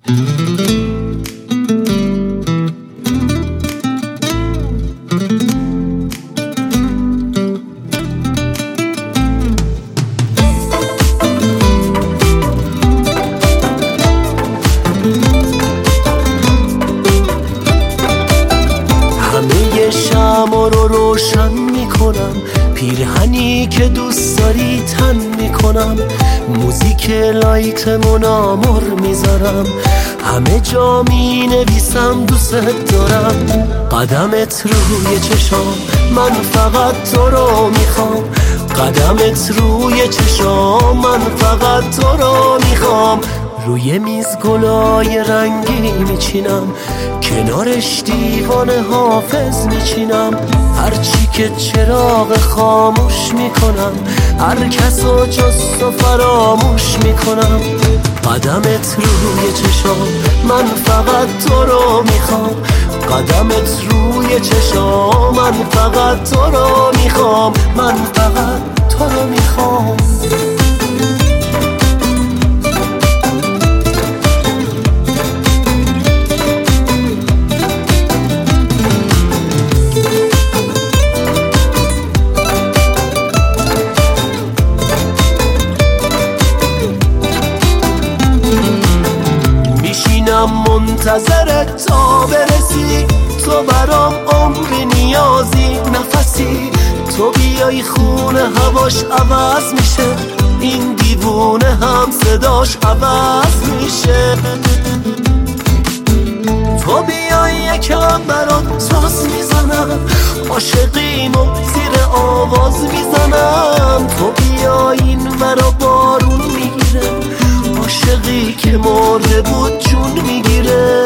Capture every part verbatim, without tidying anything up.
همه شمع رو روشن میکنم، پیرهنی که دوست داری تن میکنم، موزیک لایتمون آمر میذارم، همه جا می نویسم دوست دارم. قدمت روی چشام، من فقط تو رو میخوام، قدمت روی چشام، من فقط تو رو میخوام. روی میز گلای رنگی میچینم، کنارش دیوان حافظ میچینم، هرچی که چراغ خاموش میکنم، هر کسو جست و فراموش میکنم. قدمت روی چشام، من فقط تو رو میخوام، قدمت روی چشام، من فقط تو رو میخوام، من فقط تو رو میخوام. منتظرت تا برسی، تو برام عمری نیازی نفسی، تو بیای خونه هواش عوض میشه، این دیوونه هم صداش عوض میشه. تو بیای یکم برات ساز میزنم، عاشقیمو زیر آواز میزنم، تو بیای این ورا بارون میگیره، عاشقی که مرده بود جون میگیره.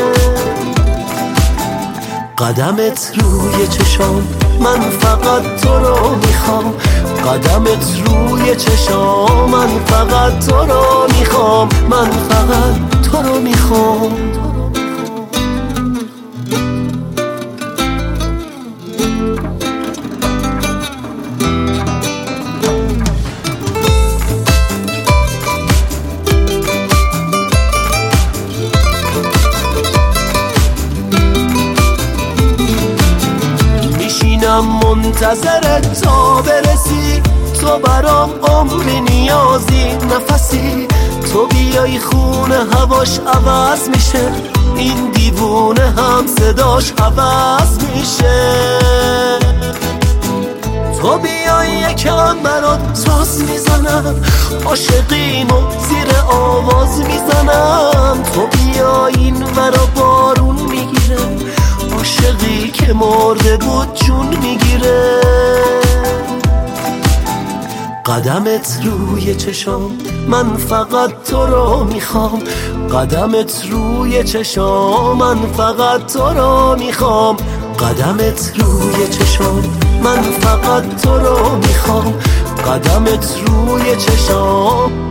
قدمت روی چشام، من فقط تو رو میخوام، قدمت روی چشام، من فقط تو رو میخوام، من فقط تو رو میخوام. منتظرت تا برسی، تو برام عمری نیازی نفسی، تو بیای خونه هواش عوض میشه، این دیوونه هم صداش عوض میشه. تو بیای یکم برات ساز میزنم، عاشقیمو زیر آواز میزنم، تو بیای این ورا بارون میگیره، عاشقی که مرده بود جون میگیره. قدمت روی چشام، من فقط تو رو میخوام، قدمت روی چشام، من فقط تو رو میخوام، قدمت روی چشام، من فقط تو رو میخوام، قدمت روی چشام.